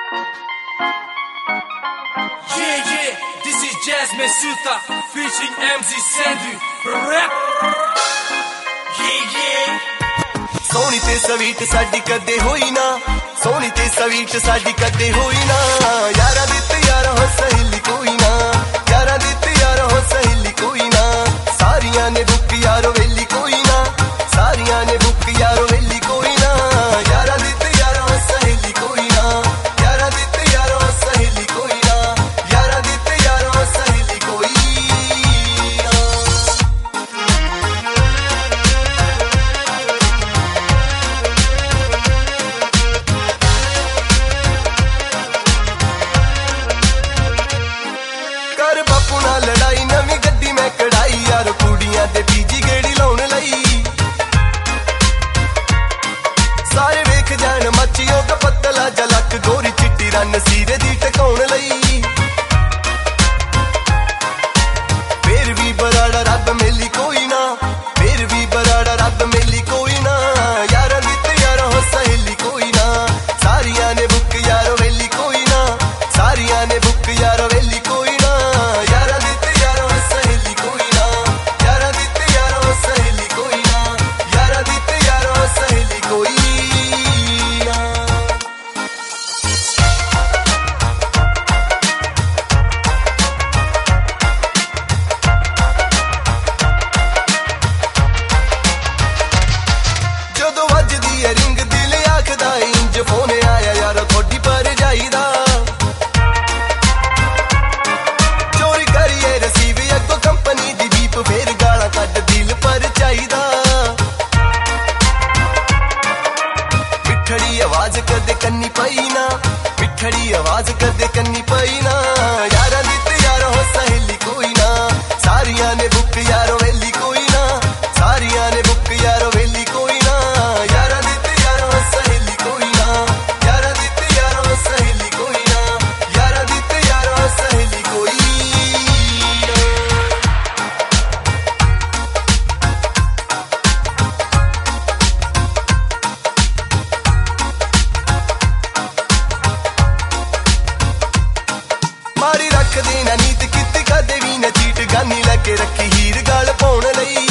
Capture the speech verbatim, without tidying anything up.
Yeah, yeah, this is Jasmine Suta featuring M C Sandhu. Rap. Yeah, yeah. Soni ते sweet साडी कदे होई ना, सोनी ते स्वीट साडी कदे होई ना, यारा दित यारा हो सहेली कोई ना, यारा दित यारा हो सहेली कोई ना, सारियां ने बुक यारो वेली कोई ना, सारियां ने बुक यारो वेली कोई ना, यारा दित यारा हो सहेली कोई ना, यारा दित यारा हो सहेली कोई ना, यारा दित यारा हो सहेली कोई ना। कर बापू ना लड़ाई नवी गड्डी मैं कढ़ाई यार कुड़ियां दे पीजी गेड़ी लाउन लई, सारे वेख जान मच्छियों का पतला जलक गोरी चिट्टी रन सीरे दी टकाउन लई, फिर भी बराड़ा रब मेली कोई ना, फिर भी बराड़ा रब मेली कोई ना, यारा दित यारा हो सहेली कोई ना, सारियां ने बुक यारो वेली कोई ना, सारियां ने बुक यारो वेली कोई ना, यारा दित यारा हो सहेली कोई ना, यारा दित यारा हो सहेली कोई ना, यारा दित यारा हो सहेली कोई ना। ਜਦੋਂ ਵੱਜਦੀ ਏ ਰਿੰਗ ਦਿਲ ਆਖਦਾ ਇੰਜ ਫੋਨ ਆਇਆ ਯਾਰ ਥੋੜੀ ਪਰ ਜਾਈਦਾ, ਚੋਰੀ ਕਰੀਏ ਰਸੀਵ ਅੱਗੋਂ ਕੰਪਨੀ ਦੀ ਜੀਪ ਫੇਰ ਗਾਲਾਂ ਕੱਢ ਦਿਲ ਪਰ ਚਾਹੀਦਾ, ਮਿੱਠੜੀ ਆਵਾਜ਼ ਕਦੇ ਕੰਨੀ ਪਈ ਨਾ, ਮਿੱਠੜੀ ਆਵਾਜ਼ ਕਦੇ ਕੰਨੀ ਪਈ ਨਾ, ਯਾਰਾਂ ਦੀ ਤੇ ਯਾਰ ਹੋ ਸਹੇਲੀ ਕੋਈ ਨਾ, ਸਾਰੀਆਂ ਨੇ ਬੁੱਕ ਯਾਰੋ ਵੇਲੀ ਕੋਈ ਨਾ, ਸਾਰੀਆਂ ਨੇ ਬੁੱਕ ਯਾਰੋ ਵੇਲੀ ਕੋਈ ਨਾ, ਯਾਰਾਂ ਦੀ ਤੇ ਯਾਰ ਹੋ ਸਹੇਲੀ ਕੋਈ ਨਾ, ਯਾਰਾਂ ਦੀ ਤੇ ਯਾਰ ਹੋ ਸਹੇਲੀ ਕੋਈ ਨਾ, ਯਾਰਾਂ ਦੀ ਤੇ ਯਾਰ ਹੋ ਸਹੇਲੀ ਕੋਈ ਨਾ। ਮਾਰੀ ਰੱਖਦੇ ਨਾ ਨੀਤ ਕਿਤੇ ਕਦੇ ਵੀ ਨਾ ਚੀਟ ਗਾਨੀ ਲੈ ਕੇ ਰੱਖੀ ਹੀਰ ਗਲ ਪਾਉਣ ਲਈ,